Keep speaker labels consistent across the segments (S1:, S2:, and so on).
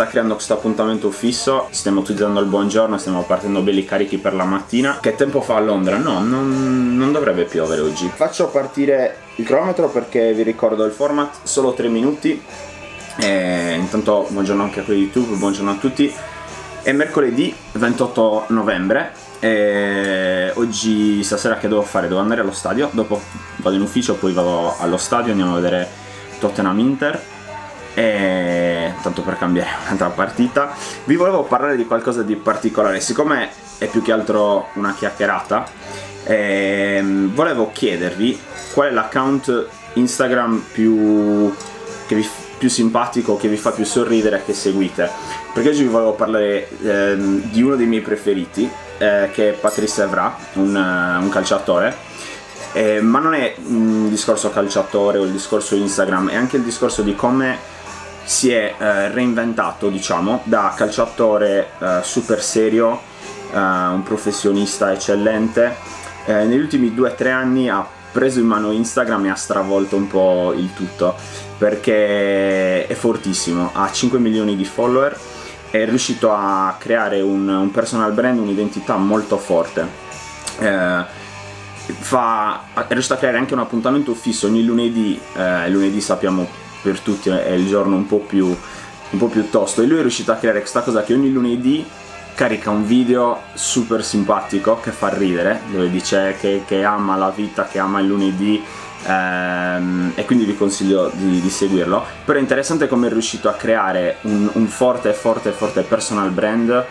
S1: sta creando questo appuntamento fisso, stiamo utilizzando il buongiorno, stiamo partendo belli carichi per la mattina. Che tempo fa a Londra? No, non dovrebbe piovere oggi. Faccio partire il cronometro perché vi ricordo il format, solo 3 minuti. Intanto buongiorno anche a quelli di YouTube, buongiorno a tutti. È mercoledì 28 novembre e oggi, stasera che devo fare? Devo andare allo stadio, dopo vado in ufficio, poi vado allo stadio, andiamo a vedere Tottenham Inter. E tanto per cambiare un'altra partita, vi volevo parlare di qualcosa di particolare, siccome è più che altro una chiacchierata. Volevo chiedervi qual è l'account Instagram più simpatico, che vi fa più sorridere, che seguite, perché oggi vi volevo parlare di uno dei miei preferiti, che è Patrice Evra, un calciatore. Ma non è un discorso calciatore o il discorso Instagram, è anche il discorso di come si è reinventato, diciamo, da calciatore super serio, un professionista eccellente. Negli ultimi 2-3 anni ha preso in mano Instagram e ha stravolto un po' il tutto, perché è fortissimo, ha 5 milioni di follower, è riuscito a creare un personal brand, un'identità molto forte. È riuscito a creare anche un appuntamento fisso ogni lunedì. Lunedì sappiamo per tutti è il giorno un po' più tosto, e lui è riuscito a creare questa cosa che ogni lunedì carica un video super simpatico che fa ridere, dove dice che ama la vita, che ama il lunedì, e quindi vi consiglio di seguirlo. Però è interessante come è riuscito a creare un forte personal brand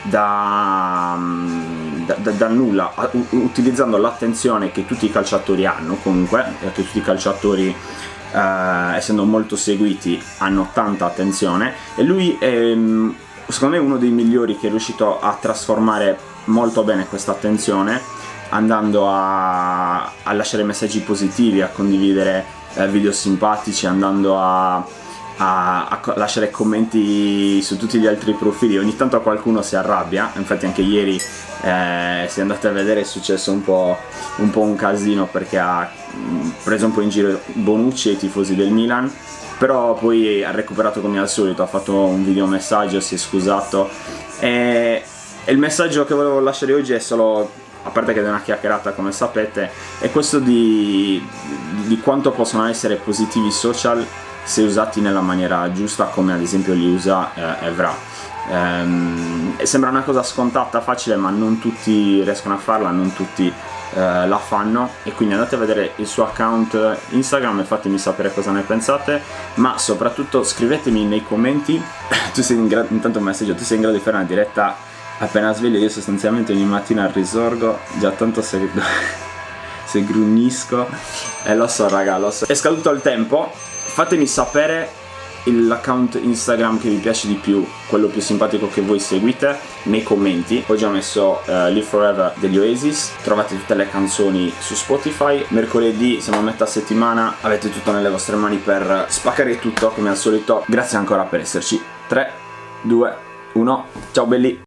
S1: da nulla, utilizzando l'attenzione che tutti i calciatori hanno, comunque, che tutti i calciatori, essendo molto seguiti, hanno tanta attenzione, e lui è, secondo me, uno dei migliori, che è riuscito a trasformare molto bene questa attenzione, andando a lasciare messaggi positivi, a condividere video simpatici, andando a lasciare commenti su tutti gli altri profili. Ogni tanto qualcuno si arrabbia, infatti anche ieri, se andate a vedere, è successo un po' un casino, perché ha preso un po' in giro Bonucci e i tifosi del Milan, però poi ha recuperato come al solito, ha fatto un video messaggio, si è scusato, e il messaggio che volevo lasciare oggi è solo, a parte che è una chiacchierata come sapete, è questo di quanto possono essere positivi i social se usati nella maniera giusta, come ad esempio li usa Evra. Sembra una cosa scontata, facile, ma non tutti riescono a farla, non tutti la fanno, e quindi andate a vedere il suo account Instagram e fatemi sapere cosa ne pensate, ma soprattutto scrivetemi nei commenti. Intanto un messaggio: tu sei in grado di fare una diretta appena sveglio? Io sostanzialmente ogni mattina risorgo, già tanto se grugnisco, e lo so raga, lo so, è scaduto il tempo. Fatemi sapere l'account Instagram che vi piace di più, quello più simpatico che voi seguite, nei commenti. Oggi ho messo Live Forever degli Oasis, trovate tutte le canzoni su Spotify. Mercoledì, siamo a metà settimana, avete tutto nelle vostre mani per spaccare tutto come al solito. Grazie ancora per esserci. 3, 2, 1, ciao belli!